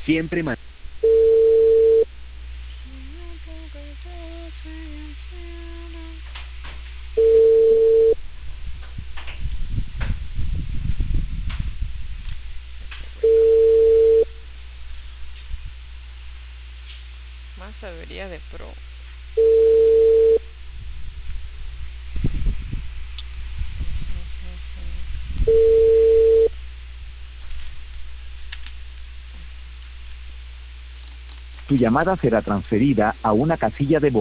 Siempre Más sabiduría de pro. tu llamada será transferida a una casilla de voz.